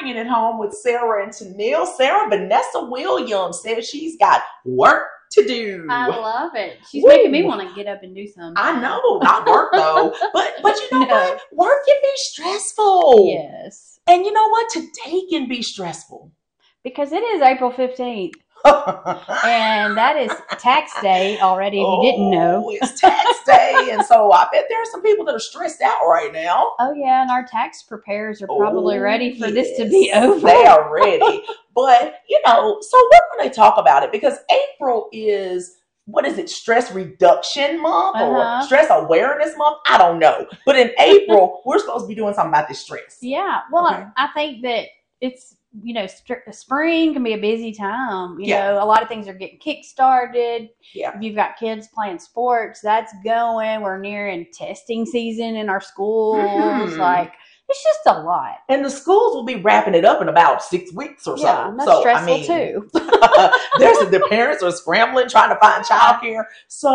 bringing it home with Sarah and Tennille. Sarah Vanessa Williams says she's got work to do. I love it. She's making me want to get up and do something. I know, not work though. But you know what? Work can be stressful. Yes. And you know what? Today can be stressful. Because it is April 15th. And that is tax day already, if you didn't know. It's tax day. And so I bet there are some people that are stressed out right now. Oh, yeah. And our tax preparers are probably ready for this to be over. They are ready. But, you know, so we're going to talk about it because April is, what is it, Stress Reduction Month or Stress Awareness Month? I don't know. But in April, we're supposed to be doing something about this stress. Yeah. Well, I think that it's, you know, spring can be a busy time. You know, a lot of things are getting kick-started. Yeah. If you've got kids playing sports, that's going. We're nearing testing season in our schools. Like, it's just a lot. And the schools will be wrapping it up in about 6 weeks or so. Yeah, that's stressful too. The parents are scrambling, trying to find childcare.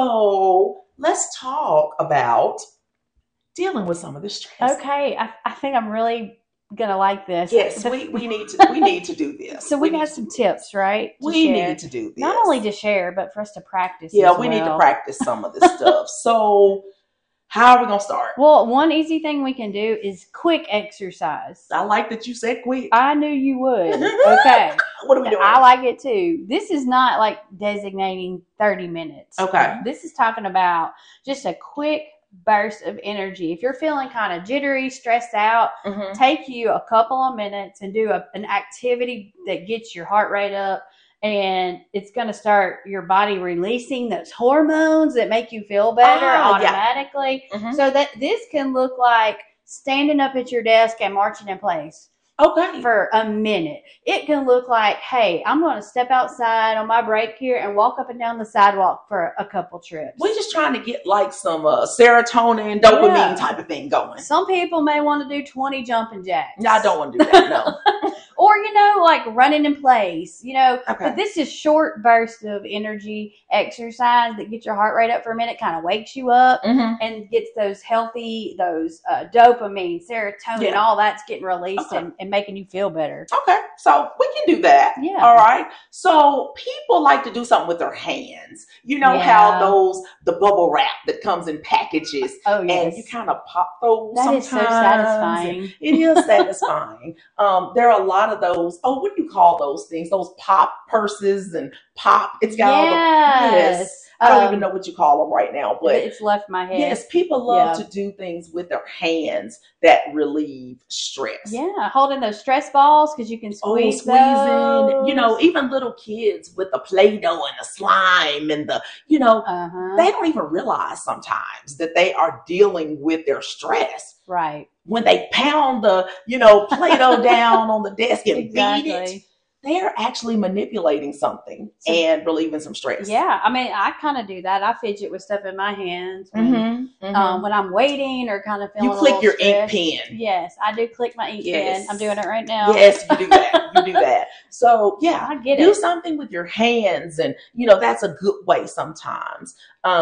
So let's talk about dealing with some of the stress. Okay. I think I'm really gonna like this. Yes, we need to do this. So we got some tips, right? We need to do this. Not only to share, but for us to practice. Yeah, we need to practice some of this stuff. So how are we gonna start? Well, one easy thing we can do is quick exercise. I like that you said quick. I knew you would. Okay. What are we doing? I like it too. This is not like designating 30 minutes. Okay. This is talking about just a quick burst of energy. If you're feeling kind of jittery, stressed out, take you a couple of minutes and do an activity that gets your heart rate up, and it's going to start your body releasing those hormones that make you feel better automatically. So that this can look like standing up at your desk and marching in place. Okay. For a minute. It can look like, hey, I'm going to step outside on my break here and walk up and down the sidewalk for a couple trips. We're just trying to get like some serotonin, dopamine type of thing going. Some people may want to do 20 jumping jacks. No, I don't want to do that, no. Or, you know, like running in place, you know. Okay. But this is short bursts of energy exercise that get your heart rate up for a minute, kind of wakes you up and gets those healthy, dopamine, serotonin, all that's getting released and making you feel better. Okay. So we can do that. Yeah. All right. So people like to do something with their hands. You know how the bubble wrap that comes in packages. Oh, yes. And you kind of pop those That sometimes. is so satisfying. It is satisfying. There are a lot of those. Oh, what do you call those things? Those pop purses and pop. It's got all the. Yes. I don't even know what you call them right now, but it's left my head. Yes, people love to do things with their hands that relieve stress. Yeah, holding those stress balls because you can squeeze squeezing. Those. You know, even little kids with the Play-Doh and the slime and the, you know, they don't even realize sometimes that they are dealing with their stress. Right. When they pound the, you know, Play-Doh down on the desk and beat it. They're actually manipulating something and relieving some stress. Yeah. I mean, I kind of do that. I fidget with stuff in my hands when I'm waiting or kind of feeling You click your stressed. ink pen. Yes, I do click my ink pen. I'm doing it right now. Yes, you do that. You do that. So, yeah, I get do it. something with your hands. And, you know, that's a good way sometimes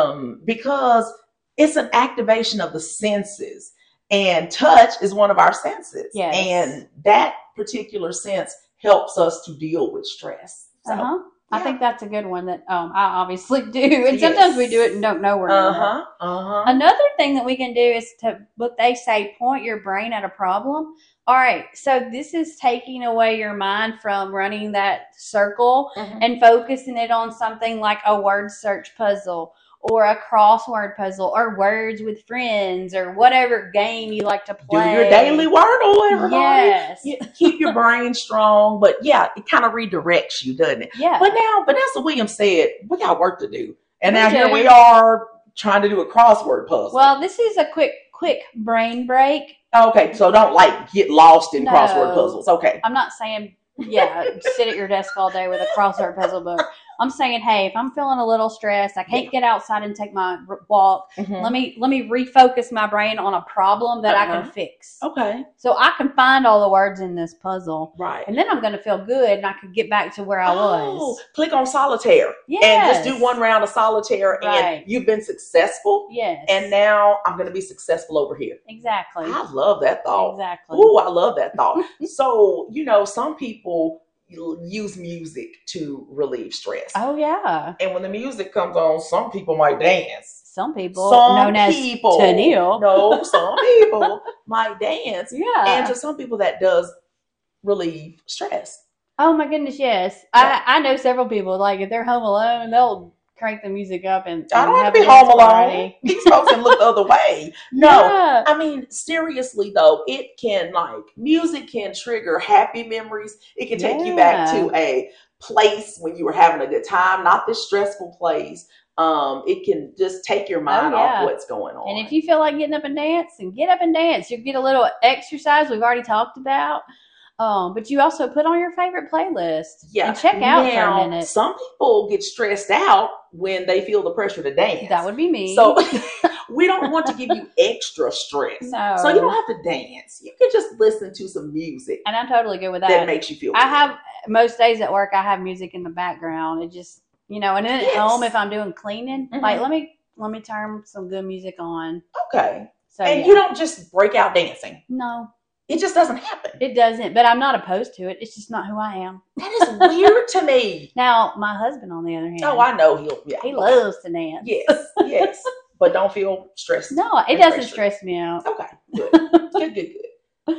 because it's an activation of the senses. And touch is one of our senses. Yes. And that particular sense helps us to deal with stress. So, I think that's a good one that I obviously do. And sometimes we do it and don't know we're doing it. Another thing that we can do is to, what they say, point your brain at a problem. All right. So this is taking away your mind from running that circle and focusing it on something like a word search puzzle or a crossword puzzle or words with friends or whatever game you like to play. Do your daily Wordle, everybody. Yes. Keep your brain strong. But yeah, it kind of redirects you, doesn't it? Yeah. But now Vanessa Williams said, we got work to do. And now here we are trying to do a crossword puzzle. Well, this is a quick brain break. Okay. So don't like get lost in crossword puzzles. Okay. I'm not saying, sit at your desk all day with a crossword puzzle book. I'm saying, hey, if I'm feeling a little stressed, I can't get outside and take my walk. Let me refocus my brain on a problem that I can fix. Okay. So I can find all the words in this puzzle. Right. And then I'm going to feel good and I can get back to where I was. Click on solitaire. Yes. And just do one round of solitaire and you've been successful. Yes. And now I'm going to be successful over here. Exactly. I love that thought. Exactly. Ooh, I love that thought. So, some people use music to relieve stress. Oh, yeah. And when the music comes on, some people might dance. Some people, known as Tennille. No, some people might dance. Yeah. And to some people, that does relieve stress. Oh, my goodness, yes. Yeah. I know several people, like, if they're home alone, they'll crank the music up and I don't have to be home alone. These folks can look the other way. No, yeah. I mean, seriously though, music can trigger happy memories. It can take you back to a place when you were having a good time, not this stressful place. It can just take your mind off what's going on. And if you feel like getting up and dance, get up and dance. You get a little exercise we've already talked about. But you also put on your favorite playlist and check out for a minute. Some people get stressed out when they feel the pressure to dance. That would be me. So we don't want to give you extra stress. No. So you don't have to dance. You can just listen to some music. And I'm totally good with that. That makes you feel good. I have, most days at work, I have music in the background. It just, and then at home, if I'm doing cleaning, like, let me turn some good music on. Okay. So, and you don't just break out dancing. No. It just doesn't happen. It doesn't, but I'm not opposed to it. It's just not who I am. That is weird to me. Now, my husband, on the other hand. Oh, I know he loves to dance. Yes. But don't feel stressed. No, it doesn't stress me out. Okay, good. good.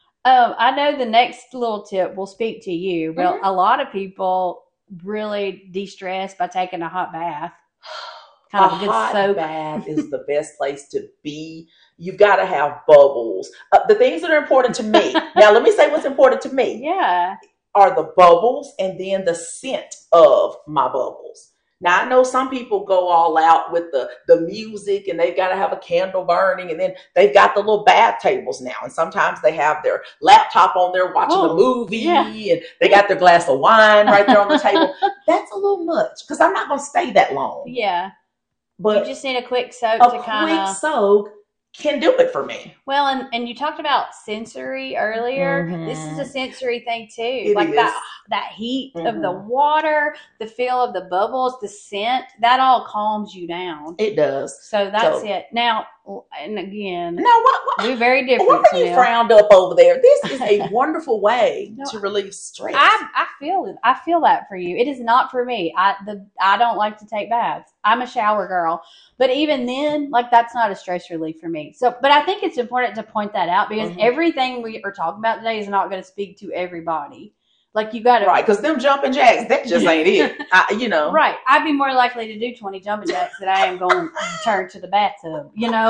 I know the next little tip will speak to you. Well, a lot of people really de-stress by taking a hot bath. Kind of a good hot bath is the best place to be. You've got to have bubbles. The things that are important to me. Now, let me say what's important to me. Yeah. Are the bubbles and then the scent of my bubbles. Now, I know some people go all out with the music and they've got to have a candle burning and then they've got the little bath tables now. And sometimes they have their laptop on there watching a movie and they got their glass of wine right there on the table. That's a little much because I'm not going to stay that long. Yeah. But you just need a quick soak to kind of. A quick soak can do it for me. Well, and you talked about sensory earlier. This is a sensory thing too. It like is. that heat of the water, the feel of the bubbles, the scent, that all calms you down. It does. So that's it. Now, and again, what we're very different. What are you frowned up over there? This is a wonderful way to relieve stress. I feel it. I feel that for you. It is not for me. I don't like to take baths. I'm a shower girl. But even then, like, that's not a stress relief for me. So, but I think it's important to point that out because everything we are talking about today is not going to speak to everybody. Like, you got to. Right, because them jumping jacks, that just ain't it. Right. I'd be more likely to do 20 jumping jacks than I am going to turn to the bathtub,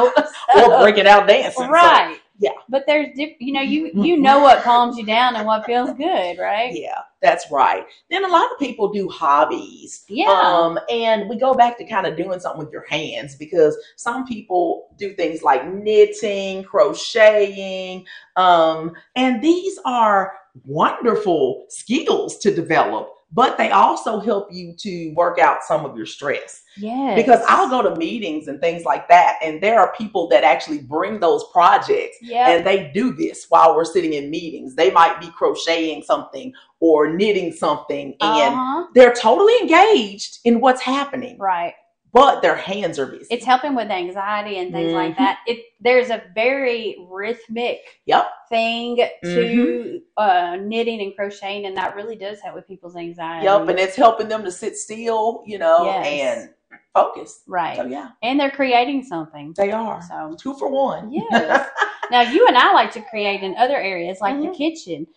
Or breaking out dancing. Right. So, yeah. But there's, you know what calms you down and what feels good, right? Yeah, that's right. Then a lot of people do hobbies. Yeah. And we go back to kind of doing something with your hands because some people do things like knitting, crocheting, and these are wonderful skills to develop, but they also help you to work out some of your stress. Yes. Because I'll go to meetings and things like that, and there are people that actually bring those projects and they do this while we're sitting in meetings. They might be crocheting something or knitting something, and they're totally engaged in what's happening. Right. But their hands are busy. It's helping with anxiety and things like that. There's a very rhythmic thing to knitting and crocheting, and that really does help with people's anxiety. Yep, and it's helping them to sit still, and focus. Right. So, yeah. And they're creating something. They are. So 2 for 1. Yes. Now, you and I like to create in other areas, like the kitchen.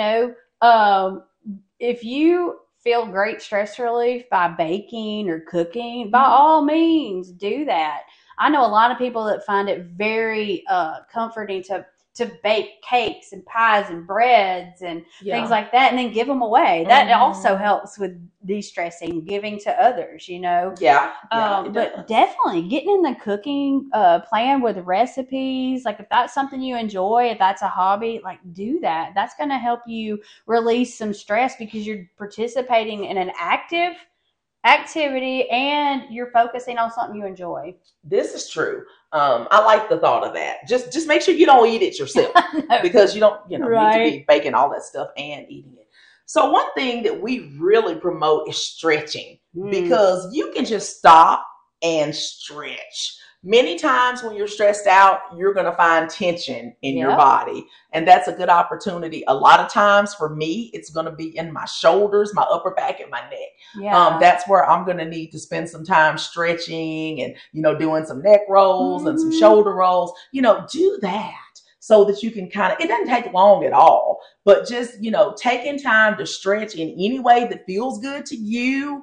If you feel great stress relief by baking or cooking, by all means do that. I know a lot of people that find it very comforting to bake cakes and pies and breads and things like that and then give them away. That also helps with de-stressing, giving to others, Yeah. But definitely getting in the cooking, playing with recipes. Like, if that's something you enjoy, if that's a hobby, like, do that. That's going to help you release some stress because you're participating in an active activity, and you're focusing on something you enjoy. This is true. I like the thought of that. Just make sure you don't eat it yourself because you don't, right. need to be baking all that stuff and eating it. So one thing that we really promote is stretching because you can just stop and stretch. Many times when you're stressed out, you're going to find tension in your body. And that's a good opportunity. A lot of times for me, it's going to be in my shoulders, my upper back, and my neck. Yeah. That's where I'm going to need to spend some time stretching and, doing some neck rolls and some shoulder rolls. Do that so that you can it doesn't take long at all, but just, taking time to stretch in any way that feels good to you.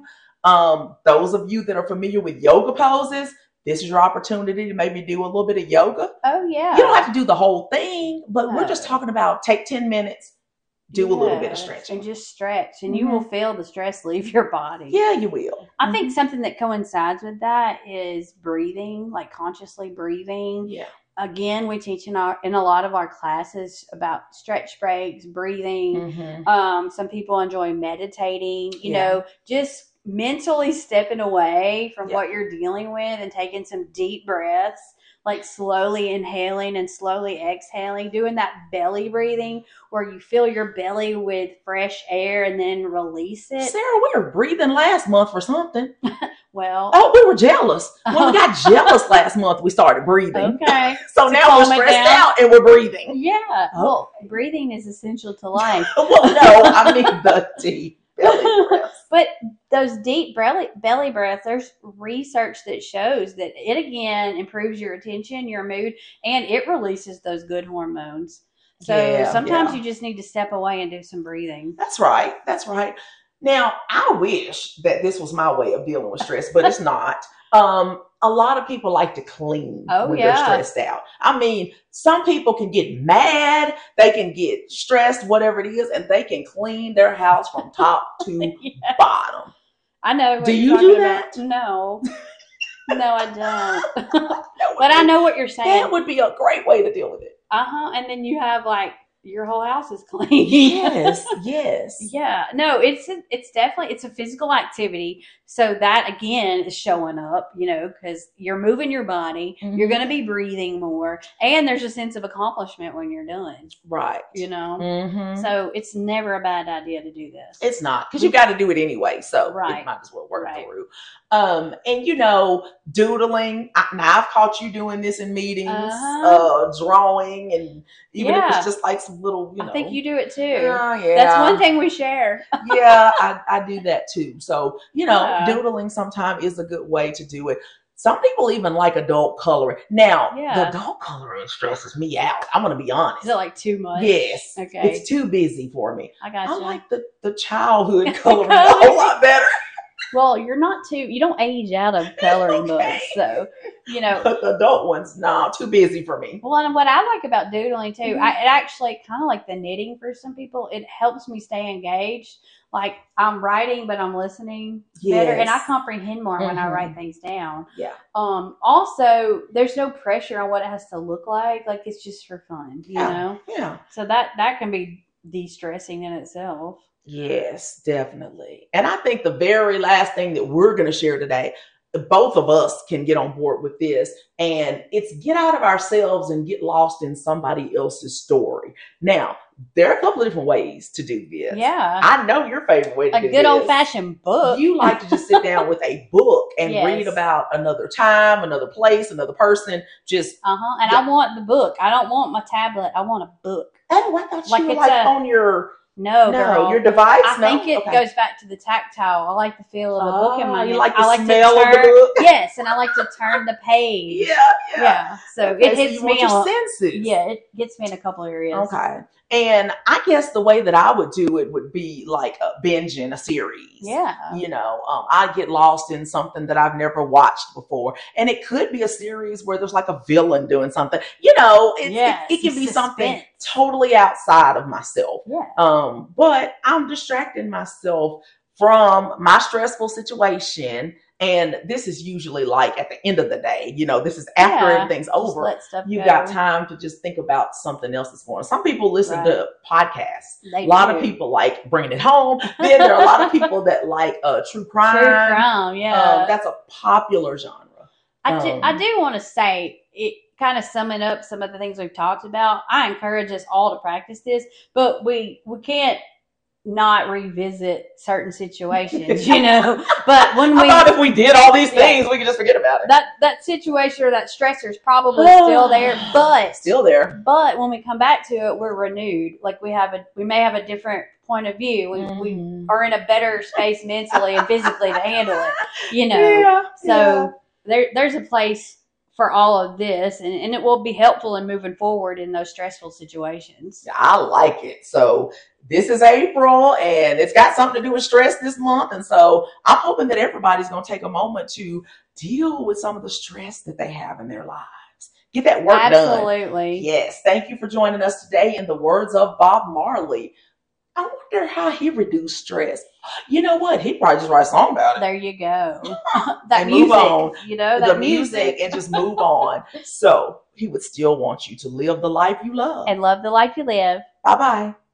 Those of you that are familiar with yoga poses, this is your opportunity to maybe do a little bit of yoga. Oh, yeah. You don't have to do the whole thing, but we're just talking about take 10 minutes, do a little bit of stretching. And just stretch, and you will feel the stress leave your body. Yeah, you will. I think something that coincides with that is breathing, like consciously breathing. Yeah. Again, we teach in a lot of our classes about stretch breaks, breathing. Some people enjoy meditating, just mentally stepping away from what you're dealing with and taking some deep breaths, like slowly inhaling and slowly exhaling, doing that belly breathing where you fill your belly with fresh air and then release it. Sarah, we were breathing last month for something. Well. Oh, we were jealous. Well, we got jealous last month. We started breathing. Okay. So now we're stressed out and we're breathing. Yeah. Oh. Well, breathing is essential to life. Well, no, I mean the deep belly breaths. But those deep belly breaths, there's research that shows that it, again, improves your attention, your mood, and it releases those good hormones. So sometimes you just need to step away and do some breathing. That's right. That's right. Now, I wish that this was my way of dealing with stress, but it's not. A lot of people like to clean when they're stressed out. I mean, some people can get mad, they can get stressed, whatever it is, and they can clean their house from top to bottom. I know. Do you do that? No. No, I don't. But I know what you're saying. That would be a great way to deal with it. And then you have your whole house is clean. Yes. Yeah. No, it's definitely, it's a physical activity. So that, again, is showing up, because you're moving your body. You're going to be breathing more. And there's a sense of accomplishment when you're done. Right. So it's never a bad idea to do this. It's not, because you got to do it anyway. So you might as well work through. And doodling. Now I've caught you doing this in meetings, drawing, and even if it's just like some little, I think you do it too. Yeah. That's one thing we share. Yeah, I do that too. So, doodling sometimes is a good way to do it. Some people even like adult coloring. Now, the adult coloring stresses me out. I'm going to be honest. Is it too much? Yes. Okay. It's too busy for me. I got you. I like the childhood coloring a whole lot better. Well, you don't age out of coloring books, so, But the adult ones, too busy for me. Well, and what I like about doodling, too, it actually, kind of like the knitting for some people, it helps me stay engaged. Like, I'm writing, but I'm listening better, and I comprehend more when I write things down. Yeah. Also, there's no pressure on what it has to look like. Like, it's just for fun, you know? Yeah. So that can be de-stressing in itself. Yes, definitely. And I think the very last thing that we're going to share today, both of us can get on board with this, and it's get out of ourselves and get lost in somebody else's story. Now, there are a couple of different ways to do this. Yeah. I know your favorite way to do this. A good old-fashioned book. You like to just sit down with a book and read about another time, another place, another person. Just And I want the book. I don't want my tablet. I want a book. Oh, I thought you were on your... No, girl. Your device? I think it goes back to the tactile. I like the feel of the book in my hand. You like the smell of the book? Yes, and I like to turn the page. Yeah. So it hits me your senses. Yeah, it gets me in a couple areas. Okay. And I guess the way that I would do it would be like a binging a series. Yeah. I get lost in something that I've never watched before. And it could be a series where there's like a villain doing something. It can be something totally outside of myself. Yeah. But I'm distracting myself from my stressful situation And this is usually like at the end of the day, this is after everything's over. You got time to just think about something else that's going on. Some people listen to podcasts. A lot of people like Bringing It Home. Then there are a lot of people that like true crime. True crime, yeah. That's a popular genre. I do want to say, it kind of summing up some of the things we've talked about. I encourage us all to practice this, but we can't not revisit certain situations, But when I thought if we did all these things, we could just forget about it. That situation or that stressor is probably still there, But when we come back to it, we're renewed. Like we may have a different point of view. We are in a better space mentally and physically to handle it, So there's a place for all of this, and it will be helpful in moving forward in those stressful situations. I like it. So this is April, and it's got something to do with stress this month. And so I'm hoping that everybody's going to take a moment to deal with some of the stress that they have in their lives. Get that work done. Absolutely. Yes. Thank you for joining us today. In the words of Bob Marley, I wonder how he reduced stress. You know what? He'd probably just write a song about it. There you go. That and music, move on. That the music and just move on. So he would still want you to live the life you love. And love the life you live. Bye-bye.